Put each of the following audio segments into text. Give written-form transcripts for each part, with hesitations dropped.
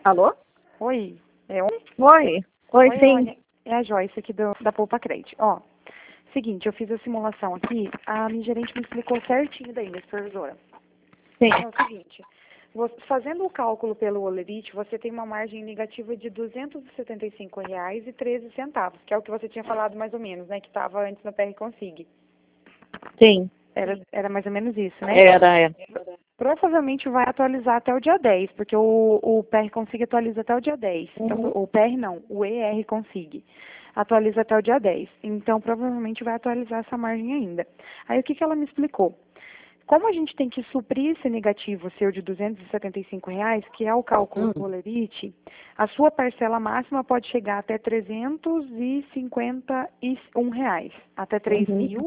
Alô? Oi, é Oi? Oi. Oi, Oi, sim. Rony. É a Joyce aqui da Poupa Crédito. Ó, seguinte, eu fiz a simulação aqui, a minha gerente me explicou certinho daí, minha supervisora. Sim. É o seguinte, fazendo o cálculo pelo Olerite, você tem uma margem negativa de R$ 275,13, que é o que você tinha falado mais ou menos, né, que estava antes no PR Consig. Sim. Era mais ou menos isso, né? Era. Provavelmente vai atualizar até o dia 10, porque o PR Consig atualiza até o dia 10. Então, o PR não, o ER Consig atualiza até o dia 10. Então, provavelmente vai atualizar essa margem ainda. Aí, o que ela me explicou? Como a gente tem que suprir esse negativo seu de R$ 275,00, que é o cálculo do Olerite, a sua parcela máxima pode chegar até R$ 351,00, até R$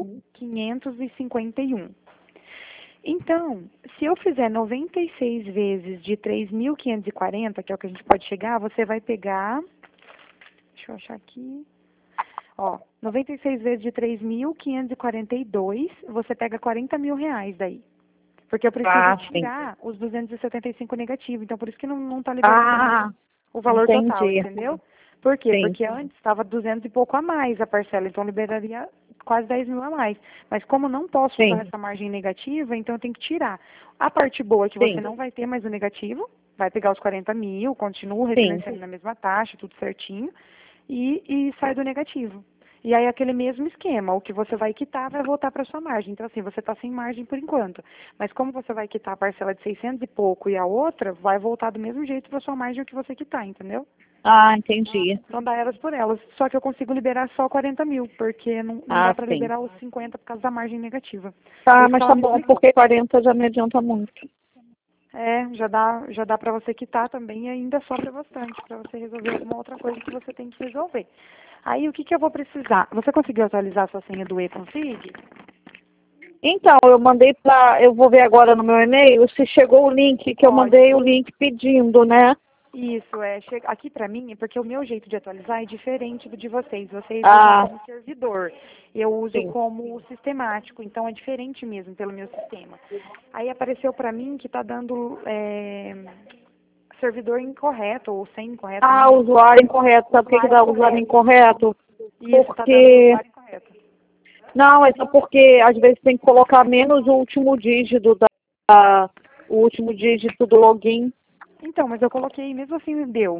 3.551. Então, se eu fizer 96 vezes de 3.540, que é o que a gente pode chegar, você vai pegar, deixa eu achar aqui, ó, 96 vezes de 3.542, você pega R$ 40.000 daí. Porque eu preciso tirar os 275 negativos, então por isso que não está liberando o valor total, entendeu? Por quê? Sim. Porque antes estava 200 e pouco a mais a parcela, então liberaria quase 10.000 a mais. Mas como não posso usar essa margem negativa, então eu tenho que tirar. A parte boa é que você não vai ter mais o negativo, vai pegar os 40.000, continua refinanciando na mesma taxa, tudo certinho, e sai do negativo. E aí aquele mesmo esquema, o que você vai quitar vai voltar para sua margem. Então assim, você está sem margem por enquanto. Mas como você vai quitar a parcela de 600 e pouco e a outra, vai voltar do mesmo jeito para sua margem o que você quitar, entendeu? Entendi. Então dá elas por elas. Só que eu consigo liberar só 40.000, porque não dá para liberar os 50 por causa da margem negativa. Tá, mas tá bom, porque 40 já me adianta muito. É, já dá para você quitar também e ainda sobra bastante para você resolver alguma outra coisa que você tem que resolver. Aí o que eu vou precisar? Você conseguiu atualizar sua senha do e-Config? Então, eu vou ver agora no meu e-mail se chegou o link, que eu mandei o link pedindo, né? Isso, aqui pra mim, porque o meu jeito de atualizar é diferente do de vocês. Vocês usam como servidor, eu uso como sistemático, então é diferente mesmo pelo meu sistema. Aí apareceu pra mim que tá dando servidor incorreto ou sem incorreto. Usuário incorreto. Sabe por que dá usuário incorreto? Isso, porque... tá dando usuário incorreto. Não, é só porque às vezes tem que colocar menos o último dígito o último dígito do login. Então, mas eu coloquei, mesmo assim deu.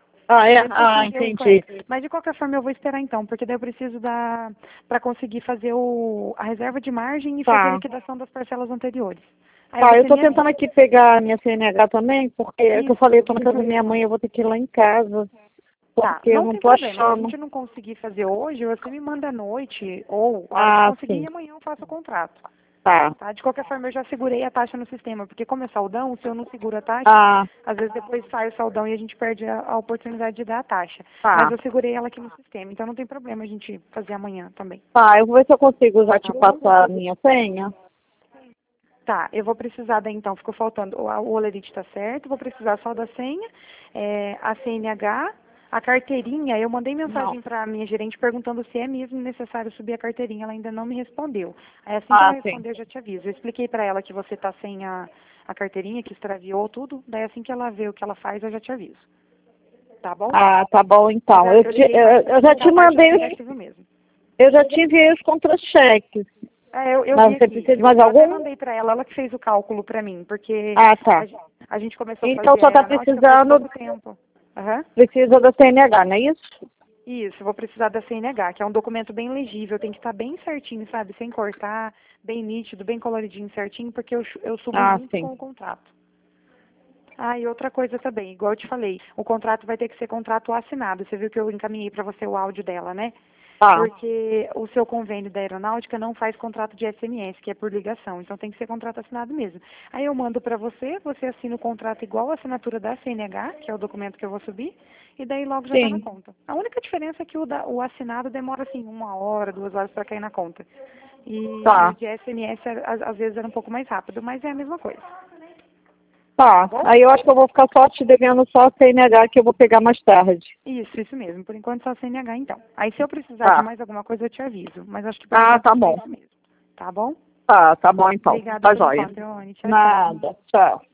Entendi. Mas de qualquer forma eu vou esperar então, porque daí eu preciso para conseguir fazer a reserva de margem e fazer a liquidação das parcelas anteriores. Eu tô tentando aqui pegar a minha CNH também, porque é o que eu falei, eu tô na casa da minha mãe, eu vou ter que ir lá em casa. Porque eu não tô achando. Se a gente não conseguir fazer hoje, você me manda à noite, ou a hora que conseguir, e amanhã eu faço o contrato. Tá? De qualquer forma, eu já segurei a taxa no sistema, porque como é saldão, se eu não seguro a taxa, às vezes depois sai o saldão e a gente perde a oportunidade de dar a taxa. Mas eu segurei ela aqui no sistema, então não tem problema a gente fazer amanhã também. Eu vou ver se eu consigo já te passar a minha senha. Tá, eu vou precisar daí então, ficou faltando, o Olerite tá certo, vou precisar só da senha, a CNH, a carteirinha, eu mandei mensagem para a minha gerente perguntando se é mesmo necessário subir a carteirinha, ela ainda não me respondeu. Aí assim que ela responder, eu já te aviso. Eu expliquei para ela que você tá sem a carteirinha, que extraviou tudo, daí assim que ela vê o que ela faz, eu já te aviso. Tá bom? Tá bom então. Eu já te mandei eu já tive os contra-cheques. Mas você precisa de mais algum? Eu mandei para ela que fez o cálculo para mim, porque a gente começou a fazer então só tá precisando tempo. Precisa da CNH, não é isso? Isso, vou precisar da CNH, que é um documento bem legível, tem que estar bem certinho, sabe? Sem cortar, bem nítido, bem coloridinho certinho, porque eu subo junto com o contrato. E outra coisa também, igual eu te falei, o contrato vai ter que ser contrato assinado. Você viu que eu encaminhei para você o áudio dela, né? Porque o seu convênio da aeronáutica não faz contrato de SMS, que é por ligação. Então tem que ser contrato assinado mesmo. Aí eu mando para você assina o contrato igual a assinatura da CNH, que é o documento que eu vou subir, e daí logo já está na conta. A única diferença é que o assinado demora assim 1 hora, 2 horas para cair na conta. E o de SMS às vezes era um pouco mais rápido, mas é a mesma coisa. Aí eu acho que eu vou ficar só te devendo só a CNH, que eu vou pegar mais tarde. Isso mesmo. Por enquanto só a CNH, então. Aí se eu precisar de mais alguma coisa, eu te aviso. Mas acho que por tá bom. É isso mesmo. Tá bom? Tá bom então. Obrigada Tá pelo jóia. encontro, Rony. Tchau, Nada. Tchau.